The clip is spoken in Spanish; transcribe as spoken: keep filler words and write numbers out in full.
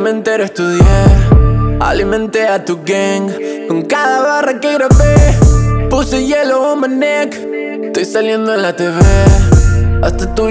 me entero estudié, alimenté a tu gang. Con cada barra que grabé, puse hielo on my neck. Estoy saliendo en la T V, hasta tu